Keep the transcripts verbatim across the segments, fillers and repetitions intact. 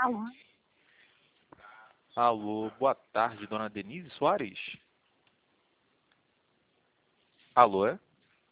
Alô? Alô, boa tarde, dona Denise Soares? Alô, é?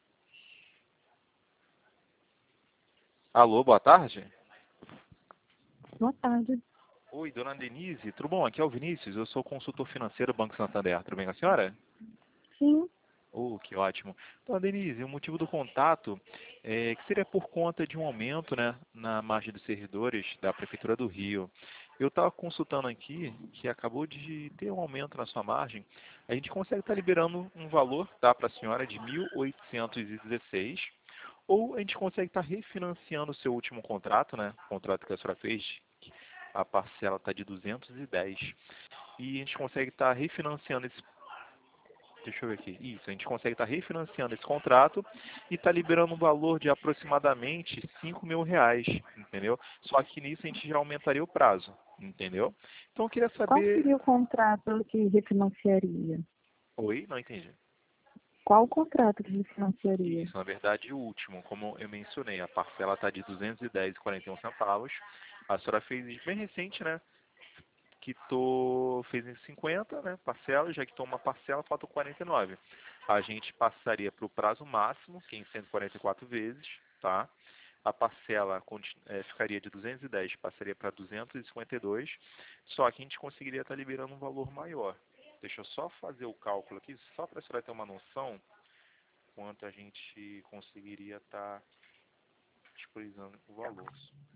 Alô, boa tarde? Boa tarde. Oi, dona Denise, tudo bom? Aqui é o Vinícius, eu sou consultor financeiro do Banco Santander. Tudo bem com a senhora? Sim. Oh, que ótimo. Dona Denise, o motivo do contato é que seria por conta de um aumento, né, na margem dos servidores da Prefeitura do Rio. Eu estava consultando aqui que acabou de ter um aumento na sua margem. A gente consegue estar liberando um valor, tá, para a senhora de mil oitocentos e dezesseis, ou a gente consegue estar refinanciando o seu último contrato, né, o contrato que a senhora fez, a parcela está de duzentos e dez. E a gente consegue estar refinanciando esse. Deixa eu ver aqui. Isso, a gente consegue estar refinanciando esse contrato e está liberando um valor de aproximadamente cinco mil reais, entendeu? Só que nisso a gente já aumentaria o prazo, entendeu? Então eu queria Qual saber. seria o contrato que refinanciaria? Oi? Não entendi. Qual o contrato que refinanciaria? Isso, na verdade, o último, como eu mencionei, a parcela está de duzentos e dez e quarenta e um centavos. A senhora fez bem recente, né? Quitou, fez em cinquenta, né, parcelas, já quitou uma parcela, falta quarenta e nove. A gente passaria para o prazo máximo, que é em cento e quarenta e quatro vezes, tá? A parcela é, ficaria de duzentos e dez, passaria para duzentos e cinquenta e dois, só que a gente conseguiria estar liberando um valor maior. Deixa eu só fazer o cálculo aqui, só para a senhora ter uma noção quanto a gente conseguiria estar disponibilizando o valor.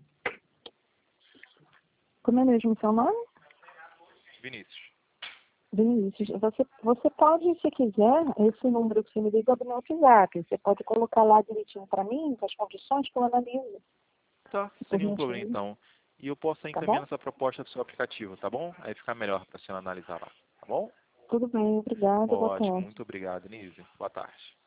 Como é mesmo seu nome? Vinícius. Vinícius, você, você pode, se quiser, esse número que você me liga no WhatsApp. Você pode colocar lá direitinho para mim, com as condições que eu analiso. Tá, sem Por nenhum problema gentileza. então. E eu posso estar Tá encaminhando bom? essa proposta para o seu aplicativo, tá bom? Aí fica melhor para a senhora analisar lá, tá bom? Tudo bem, obrigada, boa Ótimo, tarde. muito obrigado, Nise. Boa tarde.